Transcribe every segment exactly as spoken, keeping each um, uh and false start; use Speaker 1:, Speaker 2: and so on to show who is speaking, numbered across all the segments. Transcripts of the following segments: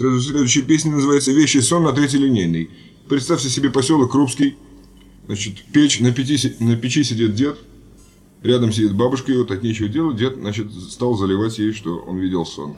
Speaker 1: Следующая песня называется «Вещий сон на третьей линейной». Представьте себе поселок Крупский. Значит, печь, на, пяти, на печи сидит дед, рядом сидит бабушка, и вот от нечего делать дед, значит, стал заливать ей, что он видел сон.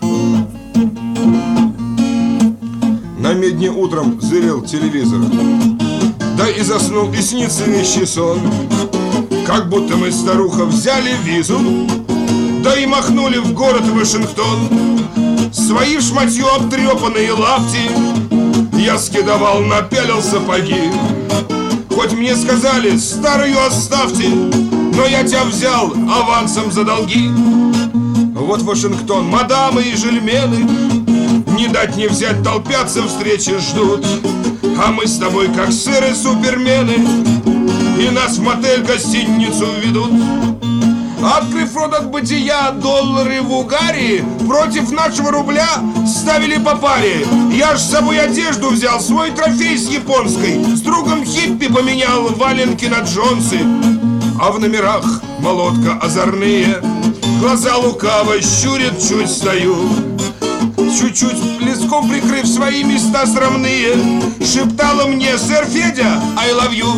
Speaker 1: На медне утром зырил телевизор, да и заснул, и снится вещий сон. Как будто мы, старуха, взяли визу, да и махнули в город Вашингтон. Свои в шматье обтрепанные лапти я скидывал, напялил сапоги. Хоть мне сказали, старую оставьте, но я тебя взял авансом за долги. Вот Вашингтон, мадамы и жильмены, не дать не взять, толпятся, встречи ждут. А мы с тобой как сыры-супермены, и нас в мотель-гостиницу ведут. Открыв рот от бытия, доллары в угаре против нашего рубля ставили по паре. Я ж с собой одежду взял, свой трофей с японской, с другом хиппи поменял валенки на джонсы. А в номерах молотка озорные, глаза лукаво щурят, чуть стою. Чуть-чуть леском прикрыв свои места срамные, шептала мне: сэр Федя, I love you.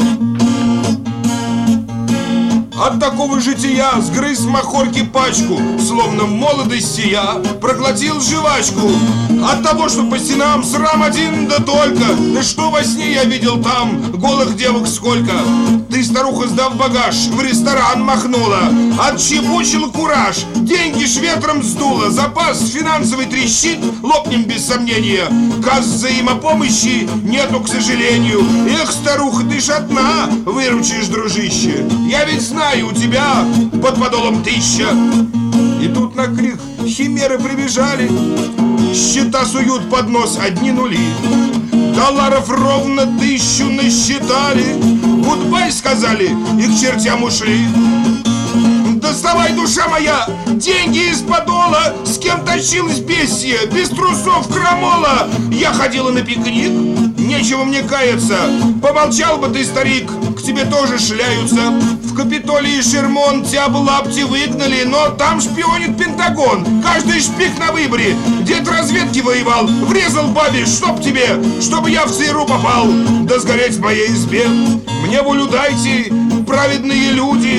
Speaker 1: От такого жития сгрыз махорки пачку, словно в молодости я проглотил жвачку. От того, что по стенам срам один да только, да что во сне я видел там, голых девок сколько. Ты, старуха, сдав багаж, в ресторан махнула, отчебучил кураж, деньги ж ветром сдуло, запас финансовый трещит, лопнем без сомнения. Касс взаимопомощи нету, к сожалению. Эх, старуха, ты ж одна выручишь, дружище. Я ведь знаю, у тебя под подолом тысяча. И тут на крик химеры прибежали, счета суют под нос одни нули. Долларов ровно тысячу насчитали, гудбай сказали и к чертям ушли. Доставай, душа моя, деньги из подола, с кем тащилась бестия, без трусов крамола. Я ходила на пикник, нечего мне каяться. Помолчал бы ты, старик, к тебе тоже шляются. В Капитолии Шермон тебя бы лапти выгнали, но там шпионит Пентагон, каждый шпик на выборе. Дед разведки воевал, врезал бабе, чтоб тебе, чтобы я в ЦРУ попал, да сгореть в моей избе. Мне волю дайте, праведные люди,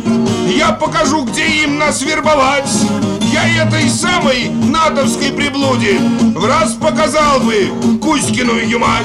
Speaker 1: я покажу, где им нас вербовать. Я этой самой натовской приблуде в раз показал бы Кузькину ее мать.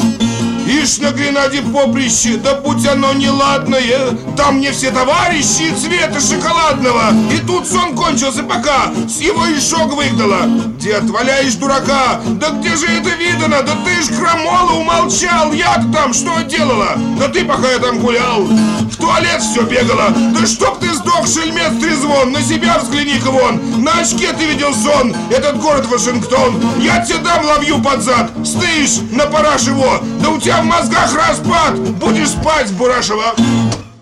Speaker 1: Ишь на гренаде поприще, да будь оно неладное, там мне все товарищи цвета шоколадного. И тут сон кончился, пока с его изжог выгнала. Дед, валяешь дурака, да где же это видано? Да ты ж крамола умолчал, я-то там что делала? Да ты, пока я там гулял, в туалет все бегала. Да чтоб ты сдох, шельмец трезвон, на себя взгляни-ка вон. На очке ты видел сон, этот город Вашингтон. Я тебе дам ловью под зад, стоишь на параш его, да у тебя в мозгах распад, будешь спать, Бурашева.